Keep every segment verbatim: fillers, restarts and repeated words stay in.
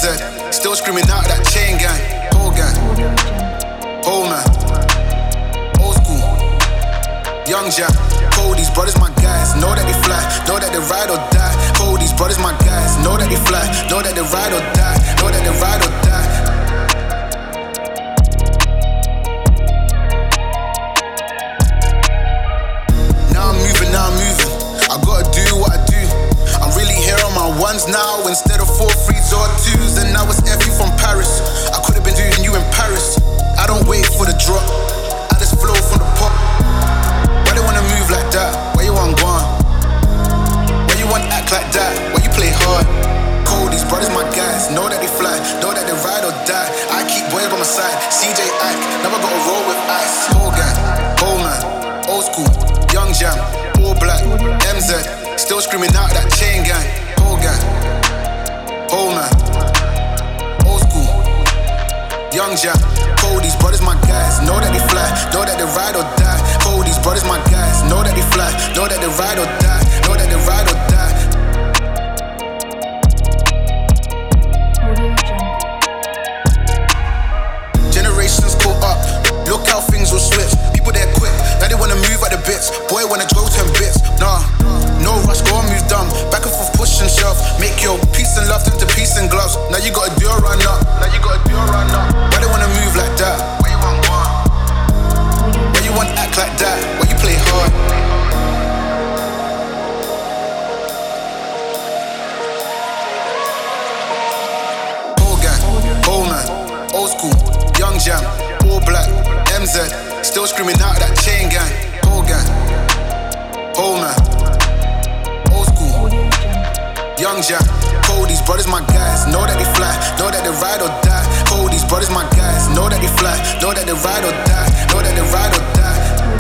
Z, still screaming out that chain gang. Whole gang, whole man, old school, young jack. Cody's brothers my guys, know that they fly, know that they ride or die. Cody's brothers my guys, know that they fly, know that they ride or die, know that they ride or die. Now I'm moving, now I'm moving, I gotta do what I do. I'm really here on my ones now instead of four threes or twos. And now it's Effie from Paris, I could've been doing you in Paris. I don't wait for the drop, I just flow from the pop. Why they wanna move like that? Why you want gone? Why you want act like that? Why you play hard? Cody's brothers my guys, know that they fly, know that they ride or die. I keep boys by my side, C J Ike, never gotta roll with ice. Whole gang, whole man, old school, young jam, all black, M Z, still screaming out that chain gang. Whole gang, whole man, old school, young jam. Cody's brothers my guys, know that they fly, know that they ride or die. Cody's brothers my guys, know that they fly, know that they ride or die, know that they ride or die. Generations caught up, look how things will switch. People there quick, now they wanna move at the bits. Boy wanna go ten bits, nah, no rush, go and move dumb. Back and forth, push and shove. Make your peace and love turn to peace and gloves. Now you gotta do a run up, now you gotta do a run up. Why they wanna move like that? Why you want one? Why you want act like that? Why you play hard? Whole gang, whole man, old school, young jam, all black, M Z, still screaming out that chain gang. Whole gang, whole man, old school, young jam. Cody's brothers my guys, know that they fly, know that they ride or die. Cody's brothers my guys, know that they fly, know that they ride or die, know that they ride or die.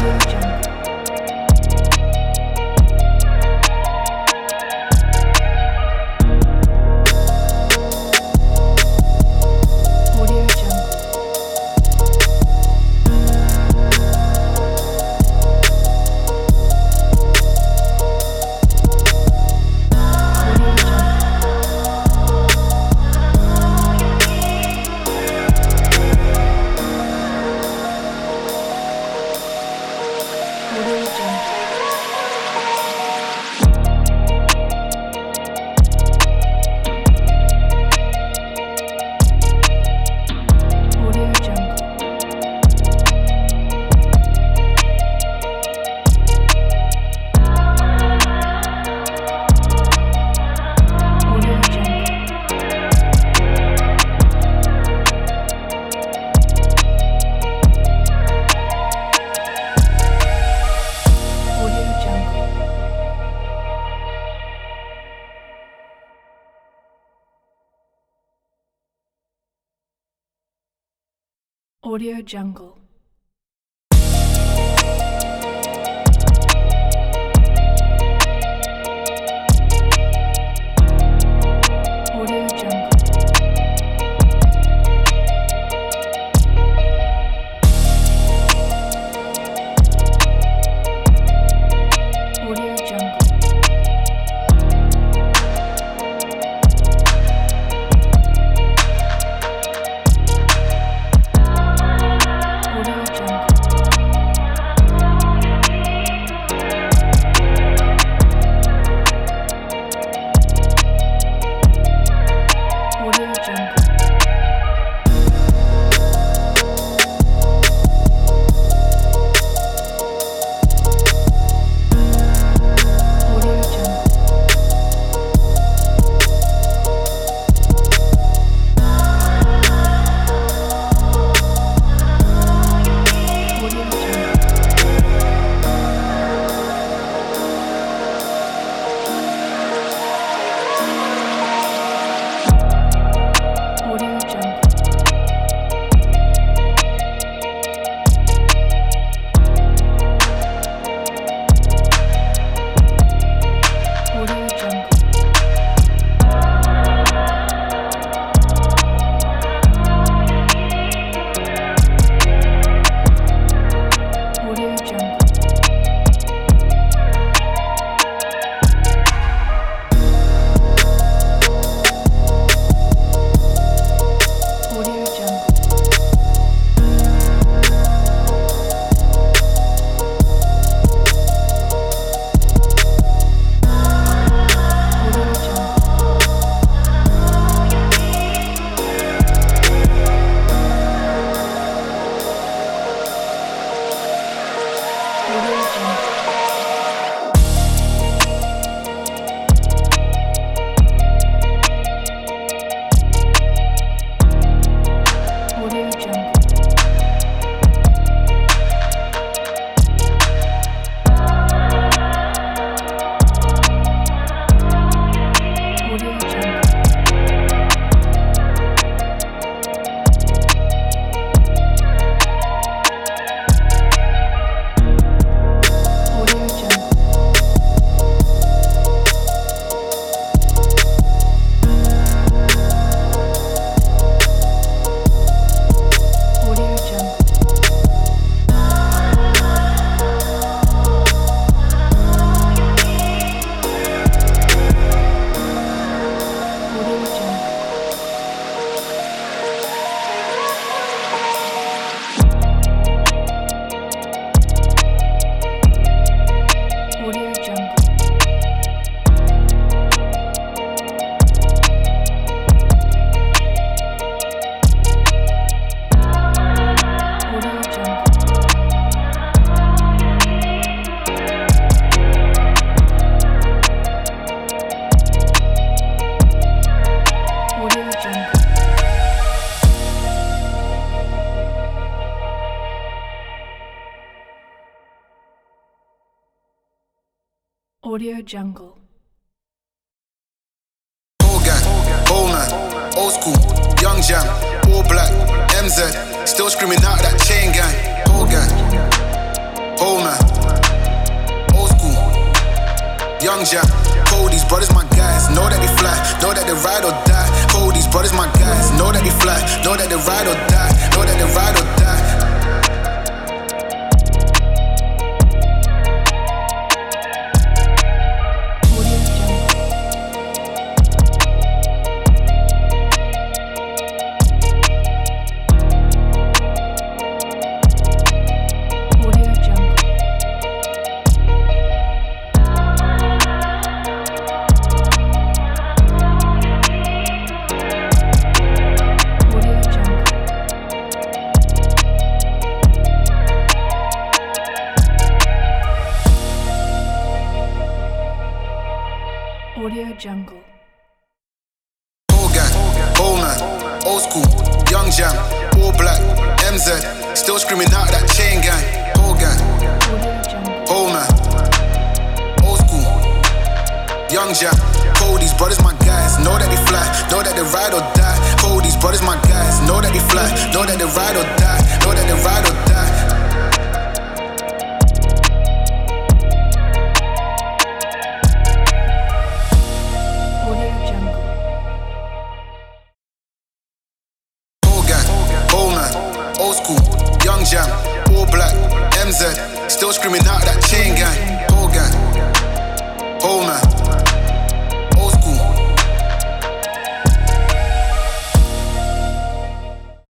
Audio Jungle. Audio Jungle. Audio Jungle. Audio Audio Jungle. Whole gang, whole man, old school, young jam, all black, M Z, still screaming out that chain gang. Whole gang, whole man, old school, young jam. Hold these brothers my guys, know that they fly, know that they ride or die. Hold these brothers my guys, know that they fly, know that they ride or die, know that they ride or die. Audio Jungle. Whole gang, whole man, old school, young jam, all black, M Z, still screaming out that chain gang. Whole gang, whole man, old school, young jam. Hold these brothers my guys, know that they fly, know that they ride or die. Hold these brothers my guys, know that they fly, know that they ride or die, know that they ride or die. Old school, young jam, all black, M Z, still screaming out that chain gang.